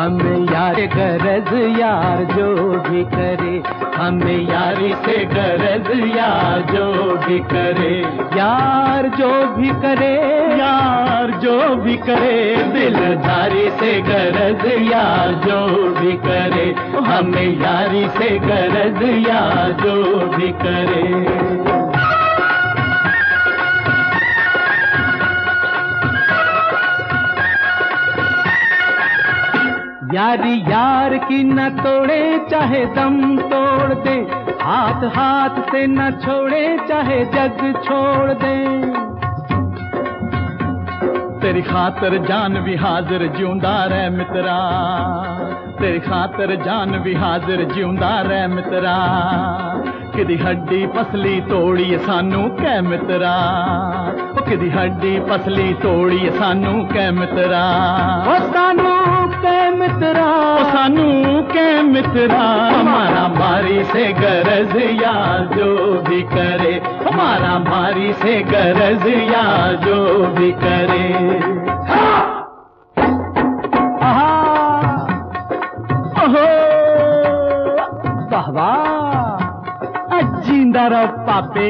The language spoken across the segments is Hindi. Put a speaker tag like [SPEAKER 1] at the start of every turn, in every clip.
[SPEAKER 1] हमें यार गरज यार जो भी करे, हमें यारी से गरज यार जो भी करे, यार जो भी करे, यार जो भी करे, दिलदारी से गरज यार जो भी करे, हमें यारी से गरज यार जो भी करे। यारी यार की न तोड़े चाहे दम तोड़ दे, हाथ हाथ से न छोड़े चाहे जग छोड़ दे। तेरी खातर जान भी हाजिर जिਉਂदा रह मित्रा, तेरी खातर जान भी हाजिर जिਉਂदा रह मित्रा, किदी हड्डी पसली तोड़ी सानू कै मित्रा, किदी हड्डी पसली तोड़ी सानू कै मित्रा, सानू कै मित्रा, सानू कै मित्रा। हमारा मारी से गरज यार जो भी करे, हमारा मारी से गरज यार जो भी करे। वाह वाह, जिंदा रहो पापे।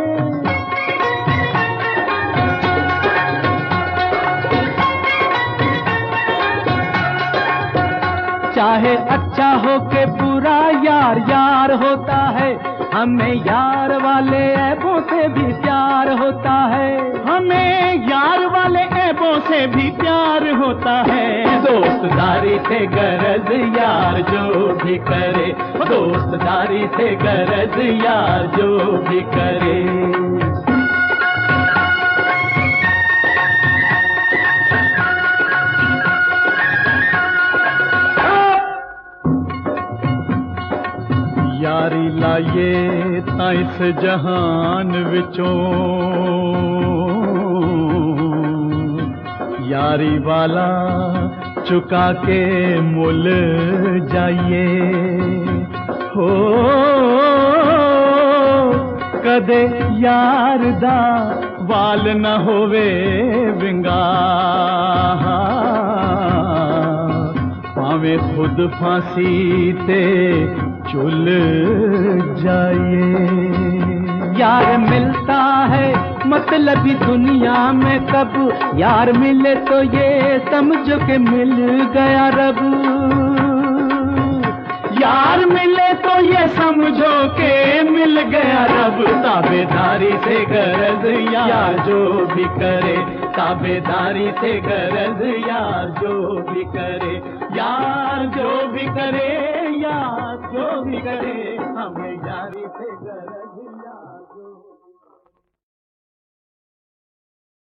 [SPEAKER 1] चाहे अच्छा हो के बुरा यार यार होता है, हमें यार वाले ऐबों से भी प्यार होता है, हमें यार वाले ऐबों से भी प्यार होता है। दोस्तदारी से गरज यार जो भी करे, दोस्तदारी से गरज यार जो भी करे। यारी लाइए तां इस जहान विचों, यारी वाला चुका के मुल जाइए हो, कदे यार दा वाल न होवे विंगा, भावे खुद फांसी ते चुल जाइए। यार मिलता है मतलबी दुनिया में कब, यार मिले तो ये समझो के मिल गया रब, यार मिले तो ये समझो के मिल गया रब। ताबेदारी से गरज यार जो भी करे, ताबेदारी से गरज यार जो भी करे, यार जो भी करे, यार जो भी करे, हमें यारी से गरज यार जो